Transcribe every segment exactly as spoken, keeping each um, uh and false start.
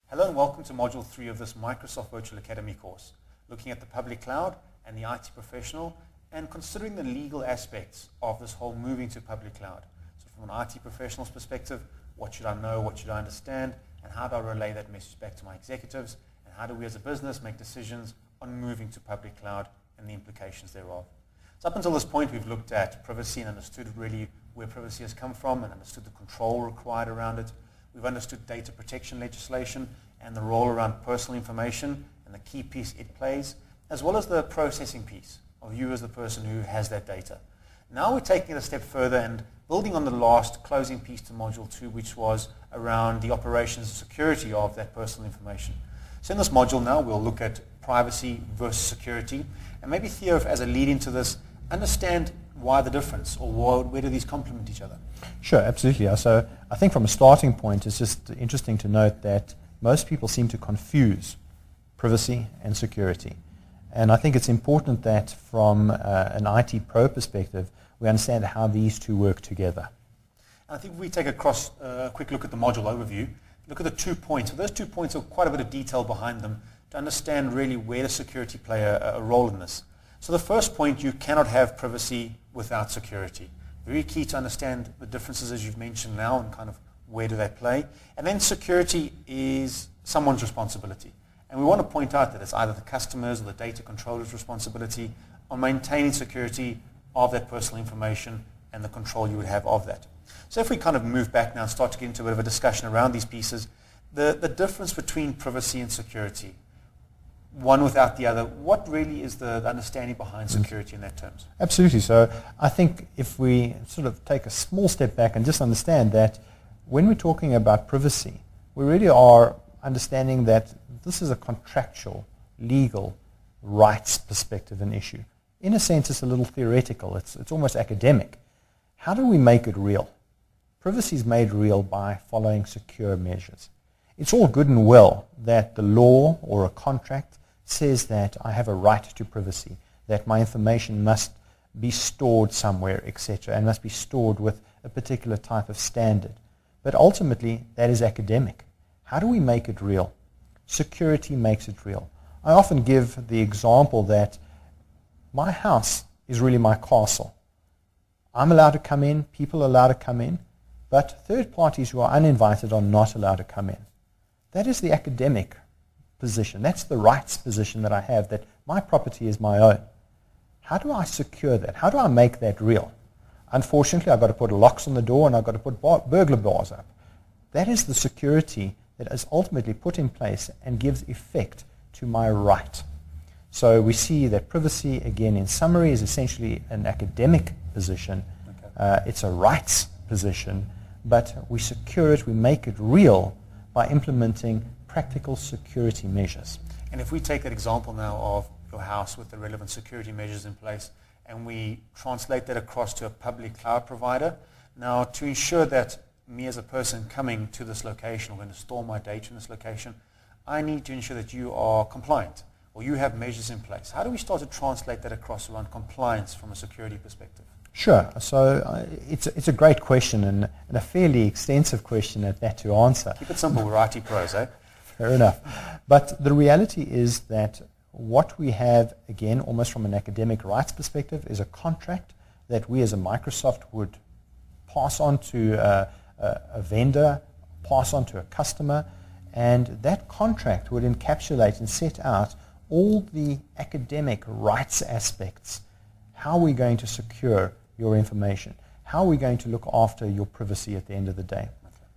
Hello and welcome to Module three of this Microsoft Virtual Academy course, looking at the public cloud and the I T professional and considering the legal aspects of this whole moving to public cloud. So from an I T professional's perspective, what should I know, what should I understand, and how do I relay that message back to my executives, and how do we as a business make decisions on moving to public cloud and the implications thereof. So up until this point, we've looked at privacy and understood really where privacy has come from and understood the control required around it. We've understood data protection legislation and the role around personal information and the key piece it plays, as well as the processing piece of you as the person who has that data. Now we're taking it a step further and building on the last closing piece to Module two, which was around the operations and security of that personal information. So in this module now, we'll look at privacy versus security, and maybe Theo, as a lead into this, understand why the difference, or where, where do these complement each other? Sure, absolutely. So I think from a starting point, it's just interesting to note that most people seem to confuse privacy and security. And I think it's important that from uh, an I T pro perspective, we understand how these two work together. And I think if we take a, cross, uh, a quick look at the module overview, look at the two points. So those two points have quite a bit of detail behind them to understand really where does security play a, a role in this. So the first point, you cannot have privacy without security. Very key to understand the differences as you've mentioned now and kind of where do they play. And then security is someone's responsibility. And we want to point out that it's either the customer's or the data controller's responsibility on maintaining security of that personal information and the control you would have of that. So if we kind of move back now and start to get into a bit of a discussion around these pieces, the, the difference between privacy and security, one without the other, what really is the, the understanding behind security in that terms? Absolutely. So I think if we sort of take a small step back and just understand that when we're talking about privacy, we really are understanding that this is a contractual, legal rights perspective and issue. In a sense, it's a little theoretical. It's, it's almost academic. How do we make it real? Privacy is made real by following secure measures. It's all good and well that the law or a contract says that I have a right to privacy, that my information must be stored somewhere, et cetera, and must be stored with a particular type of standard. But ultimately, that is academic. How do we make it real? Security makes it real. I often give the example that my house is really my castle. I'm allowed to come in, people are allowed to come in, but third parties who are uninvited are not allowed to come in. That is the academic position. That's the rights position that I have, that my property is my own. How do I secure that? How do I make that real? Unfortunately, I've got to put locks on the door and I've got to put bar- burglar bars up. That is the security that is ultimately put in place and gives effect to my right. So we see that privacy, again, in summary, is essentially an academic position. Okay. Uh, it's a rights position, but we secure it, we make it real by implementing practical security measures. And if we take that example now of your house with the relevant security measures in place and we translate that across to a public cloud provider, now to ensure that me as a person coming to this location or going to store my data in this location, I need to ensure that you are compliant or you have measures in place. How do we start to translate that across around compliance from a security perspective? Sure. So uh, it's, a, it's a great question and, and a fairly extensive question at that to answer. Keep it simple, we're I T pros, eh? Fair enough. But the reality is that what we have, again, almost from an academic rights perspective, is a contract that we as a Microsoft would pass on to uh, a, a vendor, pass on to a customer, and that contract would encapsulate and set out all the academic rights aspects. How are we going to secure your information? How are we going to look after your privacy at the end of the day?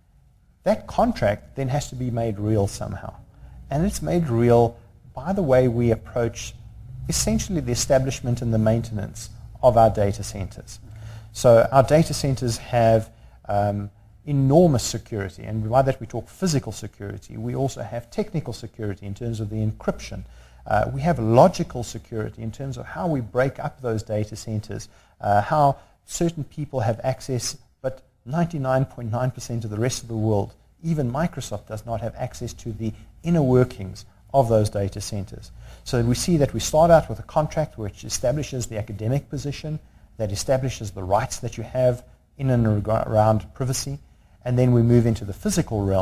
That contract then has to be made real somehow. And it's made real by the way we approach essentially the establishment and the maintenance of our data centers. So our data centers have um, enormous security, and by that we talk physical security. We also have technical security in terms of the encryption. Uh, we have logical security in terms of how we break up those data centers, uh, how certain people have access, but ninety-nine point nine percent of the rest of the world, even Microsoft, does not have access to the inner workings of those data centers. So we see that we start out with a contract which establishes the academic position, that establishes the rights that you have in and around privacy, and then we move into the physical realm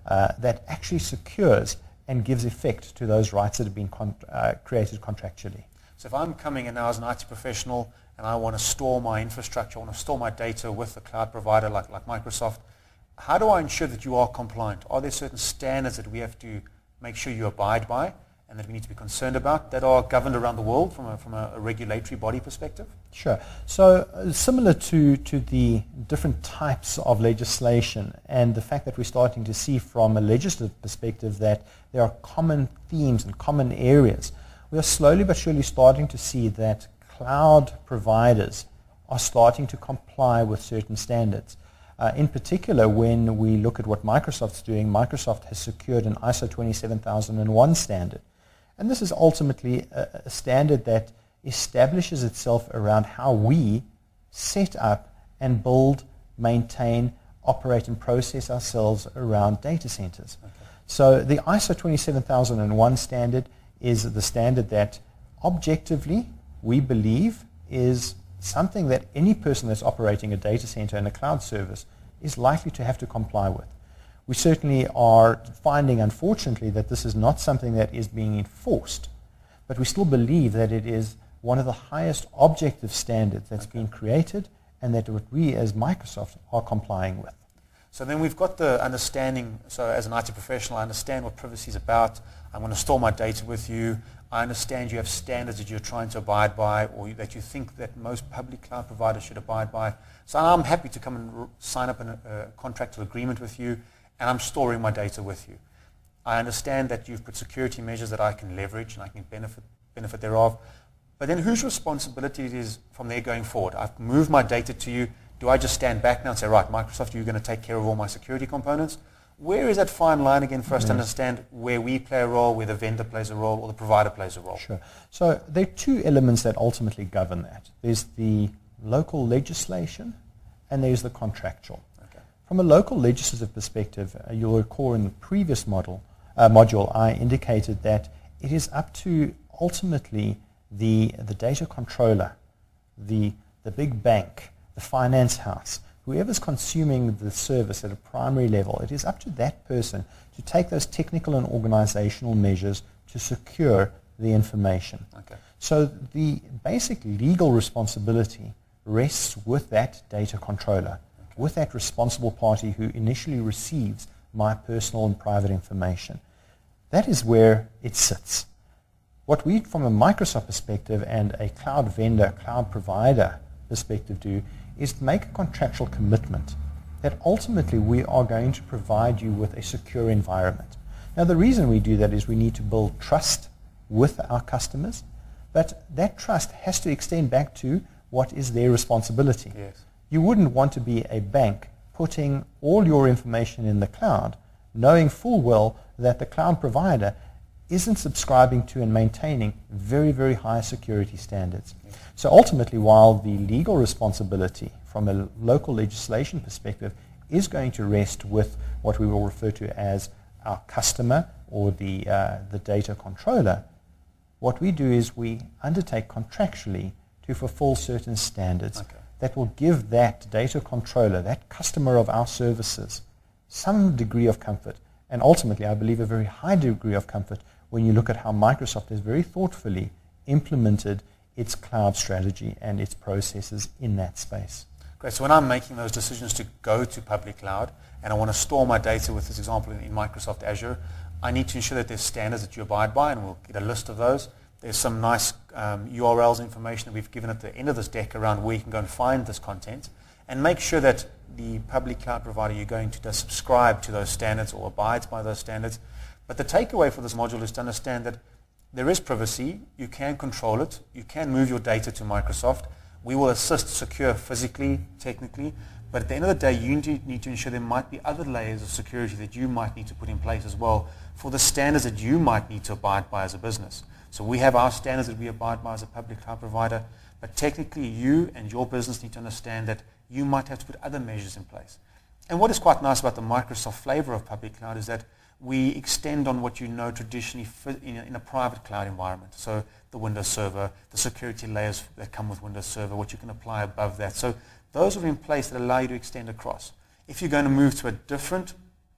uh, that actually secures and gives effect to those rights that have been con- uh, created contractually. So if I'm coming in now as an I T professional and I want to store my infrastructure, I want to store my data with a cloud provider like, like Microsoft, how do I ensure that you are compliant? Are there certain standards that we have to make sure you abide by and that we need to be concerned about that are governed around the world from a, from a, a regulatory body perspective? Sure. So uh, similar to, to the different types of legislation and the fact that we're starting to see from a legislative perspective that there are common themes and common areas, we are slowly but surely starting to see that cloud providers are starting to comply with certain standards. Uh, in particular, when we look at what Microsoft's doing, Microsoft has secured an I S O twenty-seven thousand one standard. And this is ultimately a, a standard that establishes itself around how we set up and build, maintain, operate and process ourselves around data centers. Okay. So the I S O twenty-seven thousand one standard is the standard that objectively we believe is something that any person that's operating a data center and a cloud service is likely to have to comply with. We certainly are finding, unfortunately, that this is not something that is being enforced, but we still believe that it is one of the highest objective standards that's okay. been created and that what we as Microsoft are complying with. So then we've got the understanding, so as an I T professional, I understand what privacy is about. I want to store my data with you. I understand you have standards that you're trying to abide by or that you think that most public cloud providers should abide by. So I'm happy to come and r- sign up a uh, contractual agreement with you, and I'm storing my data with you. I understand that you've put security measures that I can leverage and I can benefit, benefit thereof. But then whose responsibility it is from there going forward? I've moved my data to you. Do I just stand back now and say, right, Microsoft, you're going to take care of all my security components? Where is that fine line again for us yes. to understand where we play a role, where the vendor plays a role, or the provider plays a role? Sure. So there are two elements that ultimately govern that. There's the local legislation and there's the contractual. Okay. From a local legislative perspective, uh, you'll recall in the previous model, uh, module I indicated that it is up to ultimately the, the data controller, the, the big bank, the finance house, whoever's consuming the service at a primary level, it is up to that person to take those technical and organizational measures to secure the information. Okay. So the basic legal responsibility rests with that data controller, okay. with that responsible party who initially receives my personal and private information. That is where it sits. What we, from a Microsoft perspective and a cloud vendor, cloud provider perspective do is to make a contractual commitment that ultimately we are going to provide you with a secure environment. Now the reason we do that is we need to build trust with our customers, but that trust has to extend back to what is their responsibility. Yes. You wouldn't want to be a bank putting all your information in the cloud, knowing full well that the cloud provider isn't subscribing to and maintaining very, very high security standards. Yes. So ultimately, while the legal responsibility from a local legislation perspective is going to rest with what we will refer to as our customer or the, uh, the data controller, what we do is we undertake contractually to fulfill certain standards okay. that will give that data controller, that customer of our services, some degree of comfort, and ultimately, I believe, a very high degree of comfort when you look at how Microsoft has very thoughtfully implemented its cloud strategy and its processes in that space. Great. So when I'm making those decisions to go to public cloud and I want to store my data with this example in, in Microsoft Azure, I need to ensure that there's standards that you abide by, and we'll get a list of those. There's some nice um, U R Ls information that we've given at the end of this deck around where you can go and find this content, and make sure that the public cloud provider you're going to does subscribe to those standards or abides by those standards. But the takeaway for this module is to understand that there is privacy. You can control it. You can move your data to Microsoft. We will assist secure physically, technically, but at the end of the day, you need to ensure there might be other layers of security that you might need to put in place as well for the standards that you might need to abide by as a business. So we have our standards that we abide by as a public cloud provider, but technically you and your business need to understand that you might have to put other measures in place. And what is quite nice about the Microsoft flavor of public cloud is that we extend on what you know traditionally in a, in a private cloud environment. So the Windows Server, the security layers that come with Windows Server, what you can apply above that. So those are in place that allow you to extend across. If you're going to move to a different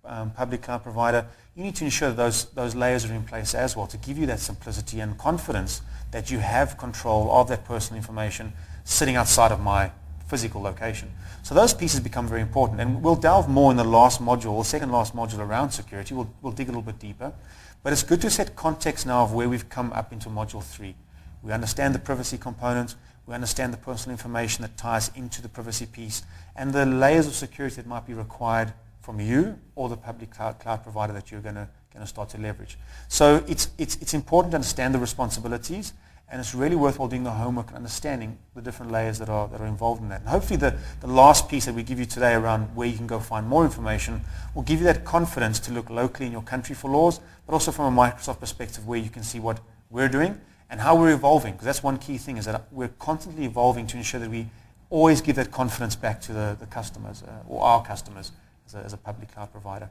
um, public cloud provider, you need to ensure that those, those layers are in place as well to give you that simplicity and confidence that you have control of that personal information sitting outside of my physical location. So those pieces become very important, and we'll delve more in the last module, or second last module around security. We'll, we'll dig a little bit deeper. But it's good to set context now of where we've come up into module three. We understand the privacy component, we understand the personal information that ties into the privacy piece, and the layers of security that might be required from you or the public cloud, cloud provider that you're going to going to start to leverage. So it's, it's, it's important to understand the responsibilities, and it's really worthwhile doing the homework and understanding the different layers that are, that are involved in that. And hopefully the, the last piece that we give you today around where you can go find more information will give you that confidence to look locally in your country for laws, but also from a Microsoft perspective where you can see what we're doing and how we're evolving, because that's one key thing, is that we're constantly evolving to ensure that we always give that confidence back to the, the customers uh, or our customers as a, as a public cloud provider.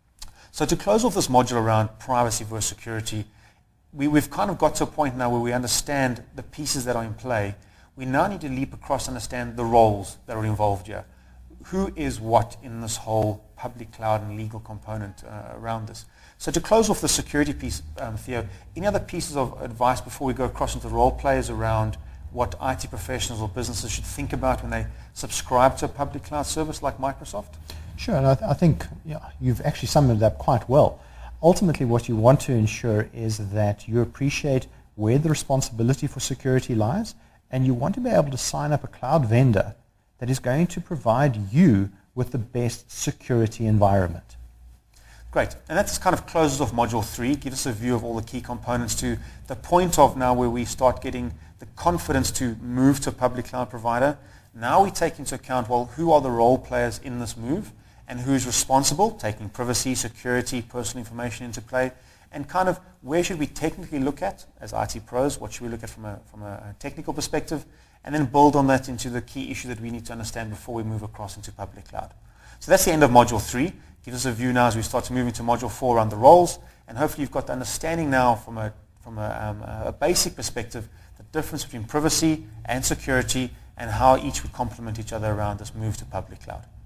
So to close off this module around privacy versus security, we, we've kind of got to a point now where we understand the pieces that are in play. We now need to leap across and understand the roles that are involved here. Who is what in this whole public cloud and legal component uh, around this? So to close off the security piece, um, Theo, any other pieces of advice before we go across into role players around what I T professionals or businesses should think about when they subscribe to a public cloud service like Microsoft? Sure, and I, th- I think yeah, you've actually summed it up quite well. Ultimately, what you want to ensure is that you appreciate where the responsibility for security lies, and you want to be able to sign up a cloud vendor that is going to provide you with the best security environment. Great. And that kind of closes off module three, gives us a view of all the key components to the point of now where we start getting the confidence to move to a public cloud provider. Now we take into account, well, who are the role players in this move and who's responsible, taking privacy, security, personal information into play, and kind of where should we technically look at as I T pros, what should we look at from a, from a technical perspective, and then build on that into the key issue that we need to understand before we move across into public cloud. So that's the end of module three. Gives us a view now as we start to move into module four around the roles, and hopefully you've got the understanding now from a from a, um, a basic perspective, the difference between privacy and security and how each would complement each other around this move to public cloud.